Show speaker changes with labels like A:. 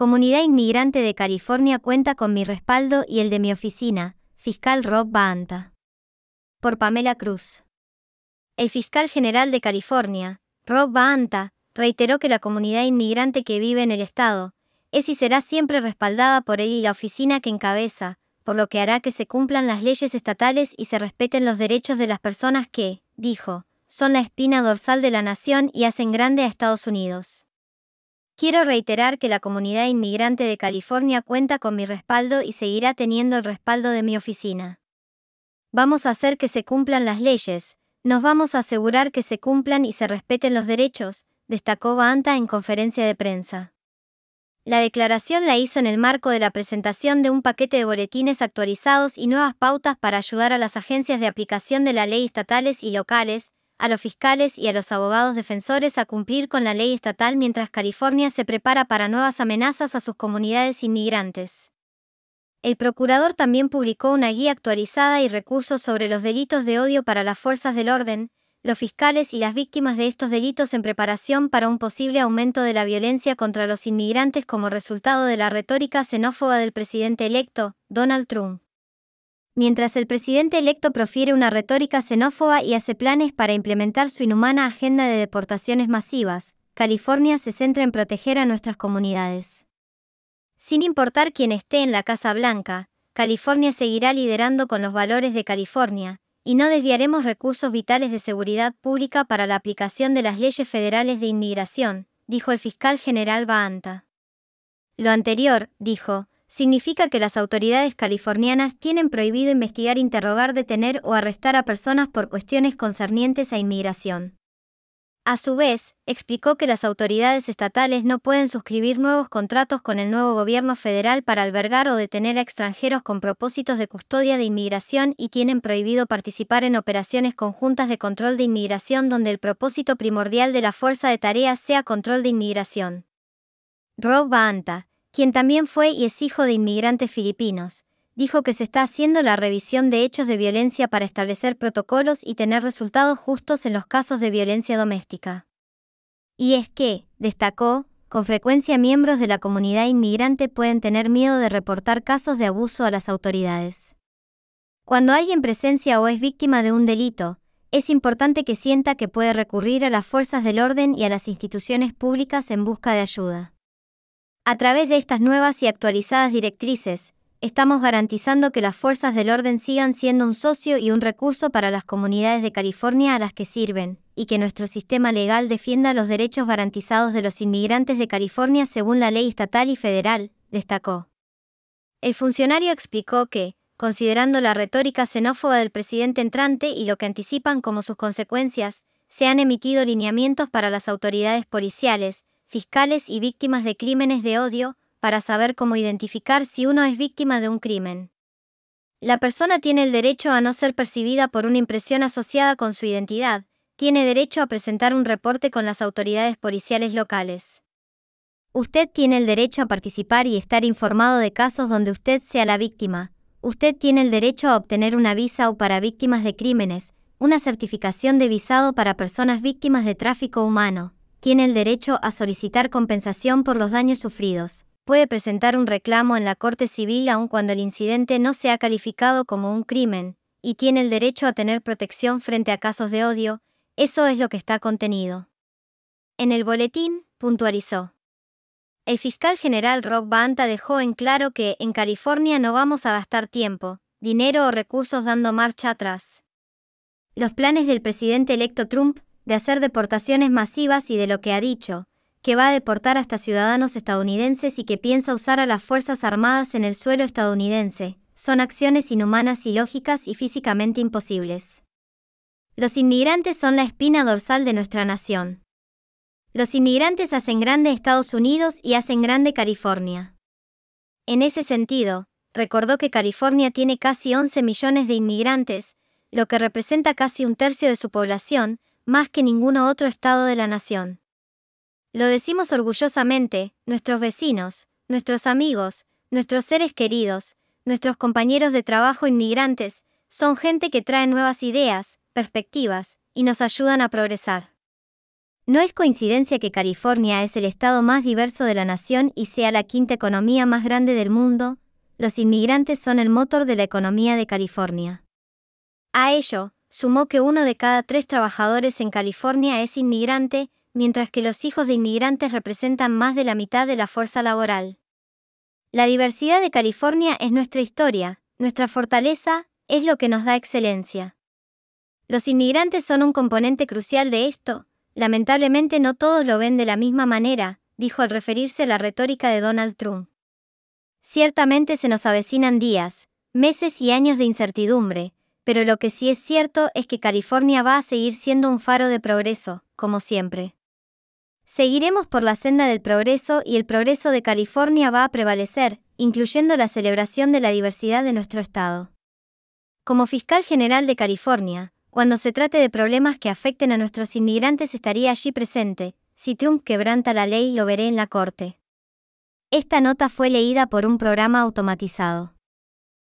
A: Comunidad inmigrante de California cuenta con mi respaldo y el de mi oficina, fiscal Rob Baanta. Por Pamela Cruz. El fiscal general de California, Rob Baanta, reiteró que la comunidad inmigrante que vive en el estado es y será siempre respaldada por él y la oficina que encabeza, por lo que hará que se cumplan las leyes estatales y se respeten los derechos de las personas que, dijo, son la espina dorsal de la nación y hacen grande a Estados Unidos. Quiero reiterar que la comunidad inmigrante de California cuenta con mi respaldo y seguirá teniendo el respaldo de mi oficina. Vamos a hacer que se cumplan las leyes, nos vamos a asegurar que se cumplan y se respeten los derechos, destacó Baanta en conferencia de prensa. La declaración la hizo en el marco de la presentación de un paquete de boletines actualizados y nuevas pautas para ayudar a las agencias de aplicación de la ley estatales y locales, a los fiscales y a los abogados defensores a cumplir con la ley estatal mientras California se prepara para nuevas amenazas a sus comunidades inmigrantes. El procurador también publicó una guía actualizada y recursos sobre los delitos de odio para las fuerzas del orden, los fiscales y las víctimas de estos delitos en preparación para un posible aumento de la violencia contra los inmigrantes como resultado de la retórica xenófoba del presidente electo, Donald Trump. Mientras el presidente electo profiere una retórica xenófoba y hace planes para implementar su inhumana agenda de deportaciones masivas, California se centra en proteger a nuestras comunidades. Sin importar quién esté en la Casa Blanca, California seguirá liderando con los valores de California, y no desviaremos recursos vitales de seguridad pública para la aplicación de las leyes federales de inmigración, dijo el fiscal general Baanta. Lo anterior, dijo, significa que las autoridades californianas tienen prohibido investigar, interrogar, detener o arrestar a personas por cuestiones concernientes a inmigración. A su vez, explicó que las autoridades estatales no pueden suscribir nuevos contratos con el nuevo gobierno federal para albergar o detener a extranjeros con propósitos de custodia de inmigración y tienen prohibido participar en operaciones conjuntas de control de inmigración donde el propósito primordial de la fuerza de tareas sea control de inmigración. Rob Baanta, quien también fue y es hijo de inmigrantes filipinos, dijo que se está haciendo la revisión de hechos de violencia para establecer protocolos y tener resultados justos en los casos de violencia doméstica. Y es que, destacó, con frecuencia miembros de la comunidad inmigrante pueden tener miedo de reportar casos de abuso a las autoridades. Cuando alguien presencia o es víctima de un delito, es importante que sienta que puede recurrir a las fuerzas del orden y a las instituciones públicas en busca de ayuda. A través de estas nuevas y actualizadas directrices, estamos garantizando que las fuerzas del orden sigan siendo un socio y un recurso para las comunidades de California a las que sirven, y que nuestro sistema legal defienda los derechos garantizados de los inmigrantes de California según la ley estatal y federal, destacó. El funcionario explicó que, considerando la retórica xenófoba del presidente entrante y lo que anticipan como sus consecuencias, se han emitido lineamientos para las autoridades policiales, fiscales y víctimas de crímenes de odio, para saber cómo identificar si uno es víctima de un crimen. La persona tiene el derecho a no ser percibida por una impresión asociada con su identidad, tiene derecho a presentar un reporte con las autoridades policiales locales. Usted tiene el derecho a participar y estar informado de casos donde usted sea la víctima. Usted tiene el derecho a obtener una visa o para víctimas de crímenes, una certificación de visado para personas víctimas de tráfico humano. Tiene el derecho a solicitar compensación por los daños sufridos. Puede presentar un reclamo en la Corte Civil aun cuando el incidente no sea calificado como un crimen, y tiene el derecho a tener protección frente a casos de odio. Eso es lo que está contenido en el boletín, puntualizó. El fiscal general Rob Baanta dejó en claro que en California no vamos a gastar tiempo, dinero o recursos dando marcha atrás. Los planes del presidente electo Trump de hacer deportaciones masivas y de lo que ha dicho, que va a deportar hasta ciudadanos estadounidenses y que piensa usar a las Fuerzas Armadas en el suelo estadounidense, son acciones inhumanas, ilógicas y físicamente imposibles. Los inmigrantes son la espina dorsal de nuestra nación. Los inmigrantes hacen grande Estados Unidos y hacen grande California. En ese sentido, recordó que California tiene casi 11 millones de inmigrantes, lo que representa casi un tercio de su población, más que ningún otro estado de la nación. Lo decimos orgullosamente, nuestros vecinos, nuestros amigos, nuestros seres queridos, nuestros compañeros de trabajo inmigrantes, son gente que trae nuevas ideas, perspectivas, y nos ayudan a progresar. No es coincidencia que California es el estado más diverso de la nación y sea la quinta economía más grande del mundo. Los inmigrantes son el motor de la economía de California. A ello, sumó que 1 de cada 3 trabajadores en California es inmigrante, mientras que los hijos de inmigrantes representan más de la mitad de la fuerza laboral. La diversidad de California es nuestra historia, nuestra fortaleza, es lo que nos da excelencia. Los inmigrantes son un componente crucial de esto. Lamentablemente no todos lo ven de la misma manera, dijo al referirse a la retórica de Donald Trump. Ciertamente se nos avecinan días, meses y años de incertidumbre, pero lo que sí es cierto es que California va a seguir siendo un faro de progreso, como siempre. Seguiremos por la senda del progreso y el progreso de California va a prevalecer, incluyendo la celebración de la diversidad de nuestro estado. Como fiscal general de California, cuando se trate de problemas que afecten a nuestros inmigrantes estaría allí presente. Si Trump quebranta la ley lo veré en la corte. Esta nota fue leída por un programa automatizado.